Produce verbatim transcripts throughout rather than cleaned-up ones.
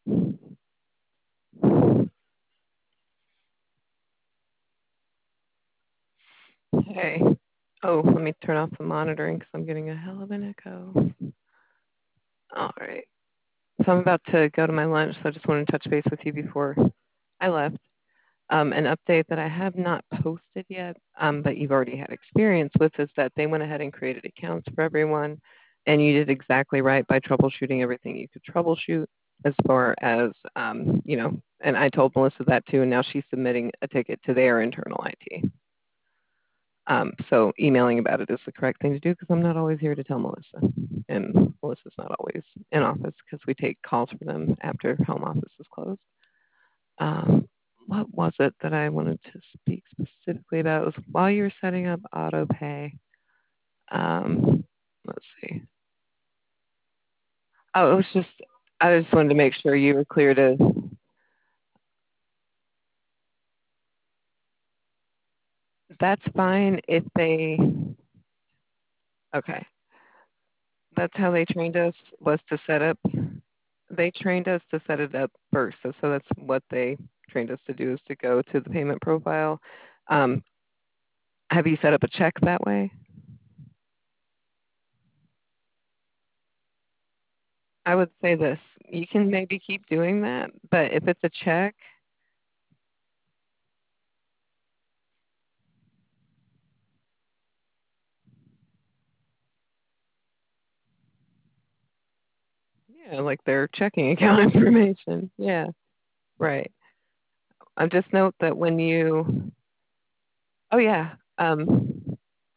Hey. Oh, let me turn off the monitoring because I'm getting a hell of an echo. All right. So I'm about to go to my lunch, so I just wanted to touch base with you before I left. Um, an update that I have not posted yet, um, but you've already had experience with, is that they went ahead and created accounts for everyone, and you did exactly right by troubleshooting everything you could troubleshoot as far as, um, you know, and I told Melissa that too, and now she's submitting a ticket to their internal I T. Um, so emailing about it is the correct thing to do because I'm not always here to tell Melissa, and Melissa's not always in office because we take calls for them after home office is closed. Um, what was it that I wanted to speak specifically about? It was while you were setting up auto pay. Um, let's see. Oh, it was just I just wanted to make sure you were clear to. That's fine if they. Okay, that's how they trained us, was to set up. They trained us to set it up first, so, so that's what they trained us to do, is to go to the payment profile. Um, have you set up a check that way? I would say this: you can maybe keep doing that, but if it's a check, yeah, like their checking account information. Yeah, right. Um, just note that when you, oh yeah, um,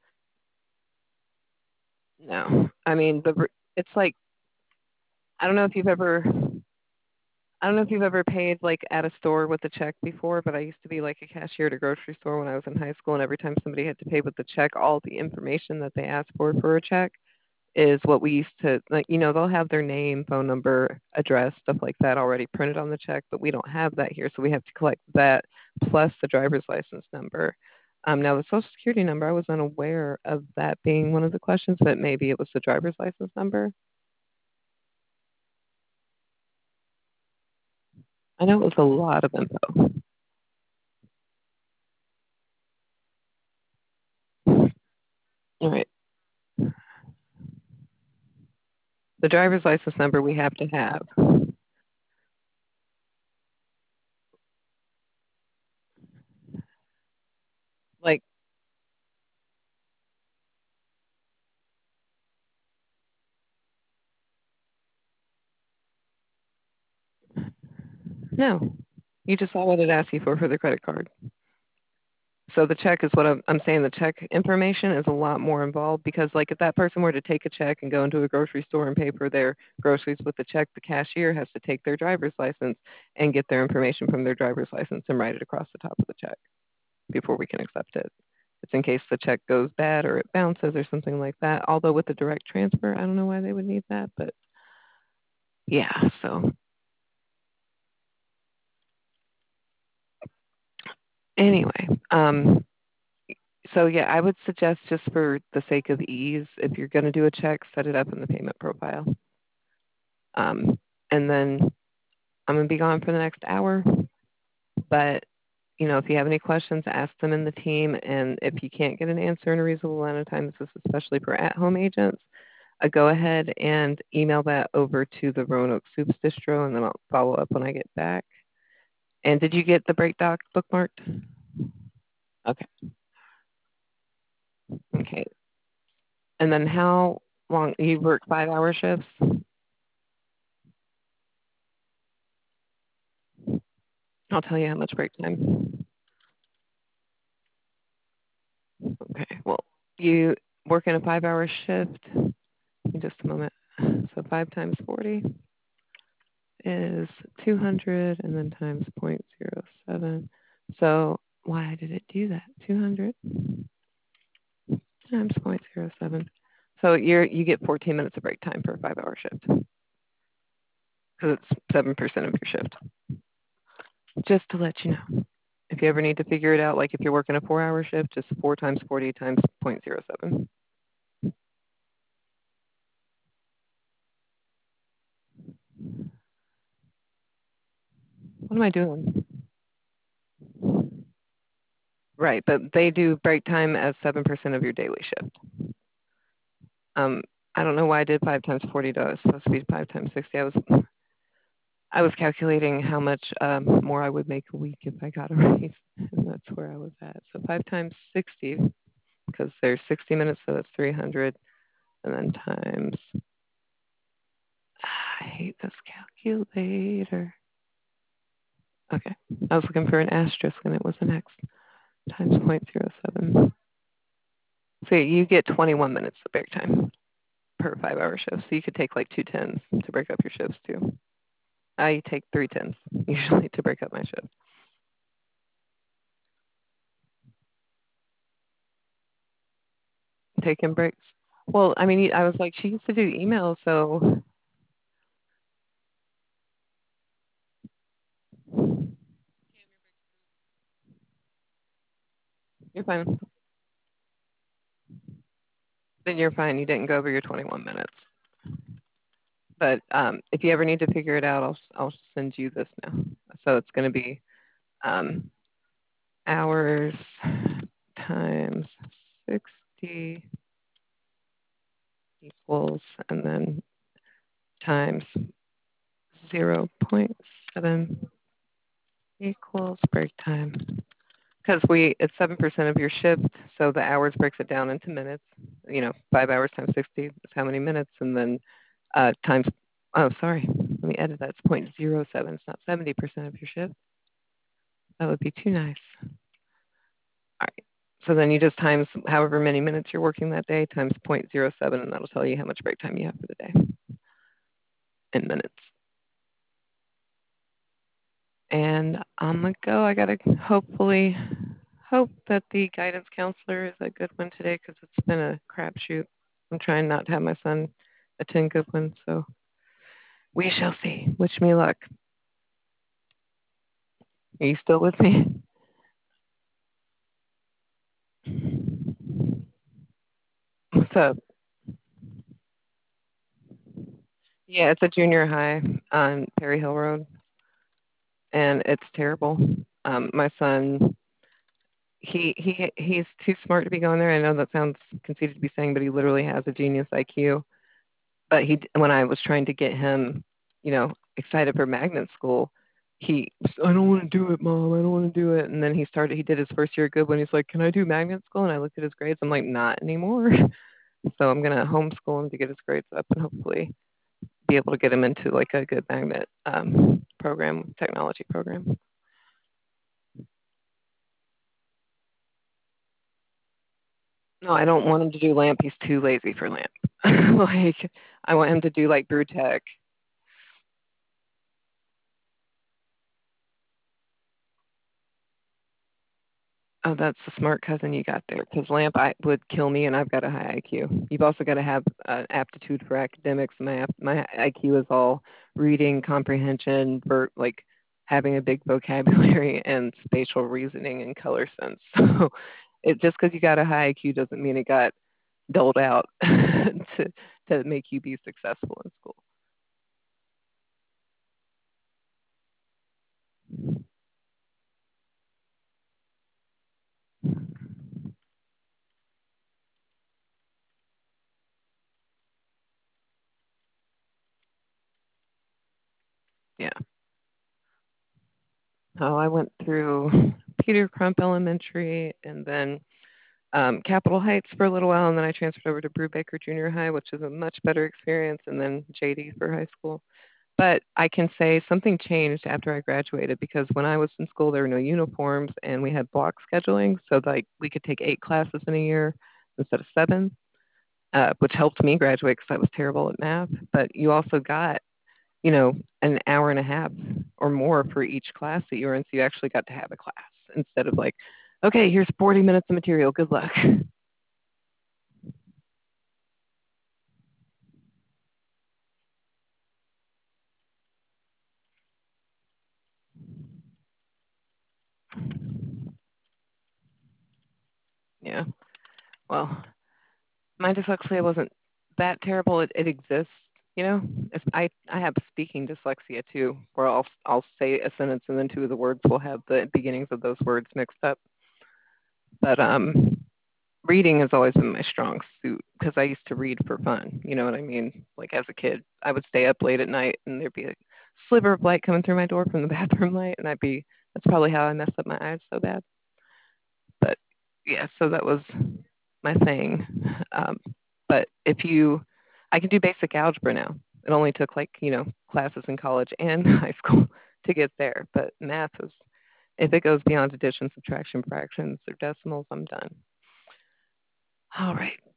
no, I mean the, it's like, I don't know if you've ever, I don't know if you've ever paid like at a store with a check before, but I used to be like a cashier at a grocery store when I was in high school, and every time somebody had to pay with the check, all the information that they asked for for a check is what we used to, like, you know, they'll have their name, phone number, address, stuff like that already printed on the check, but we don't have that here, so we have to collect that plus the driver's license number. Um, now the social security number, I was unaware of that being one of the questions, but maybe it was the driver's license number. I know it was a lot of info. All right. The driver's license number we have to have. Like, no. You just saw what it asked you for for the credit card. So the check is what I'm, I'm saying. The check information is a lot more involved because, like, if that person were to take a check and go into a grocery store and pay for their groceries with the check, the cashier has to take their driver's license and get their information from their driver's license and write it across the top of the check before we can accept it. It's in case the check goes bad or it bounces or something like that. Although with the direct transfer, I don't know why they would need that, but yeah. So anyway, um, so yeah, I would suggest, just for the sake of ease, if you're going to do a check, set it up in the payment profile. Um, and then I'm going to be gone for the next hour. But, you know, if you have any questions, ask them in the team. And if you can't get an answer in a reasonable amount of time, this is especially for at-home agents, uh, go ahead and email that over to the Roanoke Soups distro, and then I'll follow up when I get back. And did you get the break doc bookmarked? Okay. Okay. And then how long you work? Five hour shifts? I'll tell you how much break time. Okay. Well, you work in a five hour shift. In just a moment. So five times forty is two hundred, and then times zero point zero seven. So why did it do that? two hundred times zero point zero seven. So you're you get fourteen minutes of break time for a five hour shift because it's seven percent of your shift. Just to let you know. If you ever need to figure it out, like if you're working a four hour shift, just four times forty times zero point zero seven. What am I doing? Right, but they do break time as seven percent of your daily shift. Um, I don't know why I did five times forty though. It's supposed to be five times sixty. I was I was calculating how much um, more I would make a week if I got a raise, and that's where I was at. So five times sixty, because there's sixty minutes, so that's three hundred, and then times. I hate this calculator. Okay, I was looking for an asterisk, and it was an X. Times zero point zero seven. So you get twenty-one minutes of break time per five-hour shift. So you could take like two tens to break up your shifts too. I take three tens usually to break up my shift. Taking breaks. Well, I mean, I was like, she used to do email, so you're fine. Then you're fine. You didn't go over your twenty-one minutes. But um, if you ever need to figure it out, I'll I'll send you this now. So it's going to be um, hours times sixty equals, and then times zero point seven equals break time. Because we, it's seven percent of your shift, so the hours breaks it down into minutes. You know, five hours times sixty is how many minutes, and then uh, times, oh, sorry, let me edit that. It's zero point zero seven. It's not seventy percent of your shift. That would be too nice. All right. So then you just times however many minutes you're working that day times zero point zero seven, and that'll tell you how much break time you have for the day in minutes. And I'm gonna go. I gotta hopefully hope that the guidance counselor is a good one today because it's been a crapshoot. I'm trying not to have my son attend Goodwin, so we shall see. Wish me luck. Are you still with me? What's up? Yeah, it's a junior high on Perry Hill Road, and it's terrible. Um, my son, he he he's too smart to be going there. I know that sounds conceited to be saying, but he literally has a genius I Q. But he, when I was trying to get him, you know, excited for magnet school, he, I don't want to do it, mom. I don't want to do it. And then he started, he did his first year good when he's like, can I do magnet school? And I looked at his grades. I'm like, not anymore. So I'm going to homeschool him to get his grades up and hopefully be able to get him into like a good magnet um, program, technology program. No, I don't want him to do lamp. He's too lazy for lamp. Like, I want him to do like brew tech. Oh, that's a smart cousin you got there. Because lamp I would kill me, and I've got a high I Q. You've also got to have uh, aptitude for academics. My ap- my I Q is all reading, comprehension, ver- like having a big vocabulary and spatial reasoning and color sense. So, it just because you got a high I Q doesn't mean it got doled out to to make you be successful in school. Yeah. Oh, I went through Peter Crump Elementary and then um, Capitol Heights for a little while, and then I transferred over to Brubaker Junior High, which is a much better experience, and then J D for high school. But I can say something changed after I graduated because when I was in school, there were no uniforms and we had block scheduling. So like we could take eight classes in a year instead of seven, uh, which helped me graduate because I was terrible at math. But you also got, you know, an hour and a half or more for each class that you were in. So you actually got to have a class instead of like, okay, here's forty minutes of material. Good luck. Yeah. Well, my dyslexia wasn't that terrible. It, it exists. You know, if I I have speaking dyslexia too, where I'll I'll say a sentence and then two of the words will have the beginnings of those words mixed up. But um, reading has always been my strong suit because I used to read for fun. You know what I mean? Like as a kid, I would stay up late at night and there'd be a sliver of light coming through my door from the bathroom light, and I'd be that's probably how I messed up my eyes so bad. But yeah, so that was my thing. Um, but if you, I can do basic algebra now. It only took like, you know, classes in college and high school to get there. But math is, if it goes beyond addition, subtraction, fractions, or decimals, I'm done. All right.